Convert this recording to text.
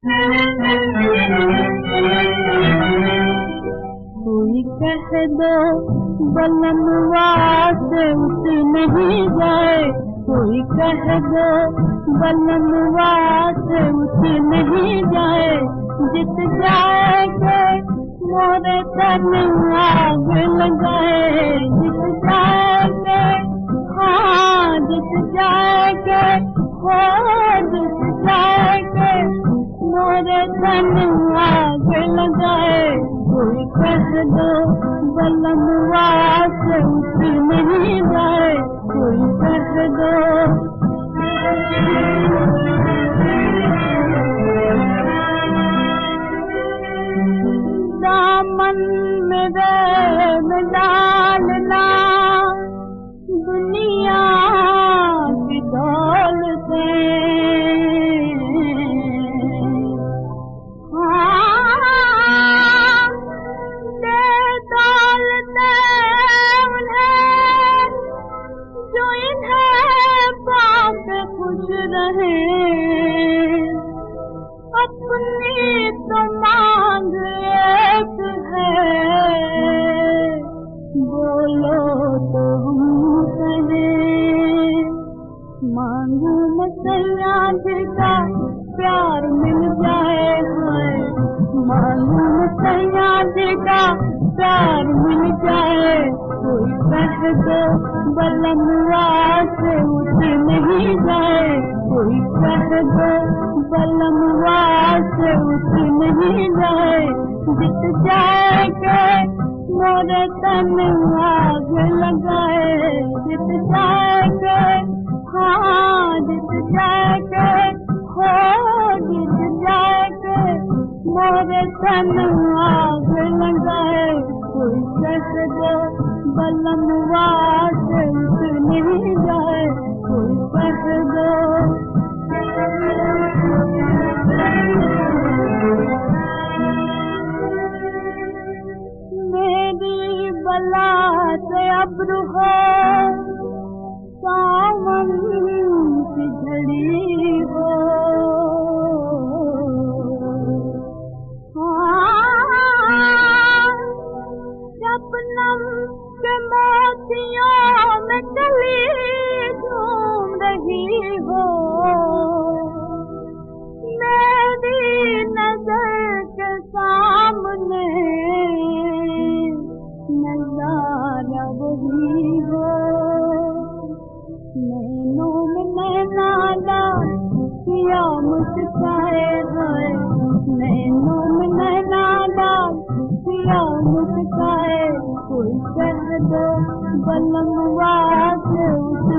कोई कह दो बलनवा से उठ नहीं जाए, कोई कह दो बलनवा से उठ नहीं जाए, जित जाए के मोरे तन आग लगाए, जित जाए के हाँ जित जाए के हो जित जाए के मोरे तन आग लगाए, कोई कह दो बलनवा से उठ नहीं जाए, कोई कह दो। दामन में डालना दुनिया की दौलत रहे, अपनी तो मांग एक है, बोलो तो हम कहें, मांगू मैं सयाज का प्यार मिल जाए है, मांगू मैं सयाज का प्यार मिल जाए, कोई कह दो बलनवा से उठ नहीं जाए, कोई कह दो बलनवा से उठ नहीं जाए, जित जाए के मोरे तन आग लगाए, जित जाए के हाँ जित जाए के हो जित जाए के मोरे तन आग लगाए, कोई कह दो बलनवा से उठ नहीं जाए, कोई कह दो। मेरी बला से अब्र हो सावन की झड़ी हो, शबनम के मोतियों में कली झूम रही हो, मेरी नजर के सामने नजारा वही हो, नैनों में नैना डाल किया मुस्काए है, नैनों में नैना डाल किया मुस्काए, कोई कह दो बलनवा से उठ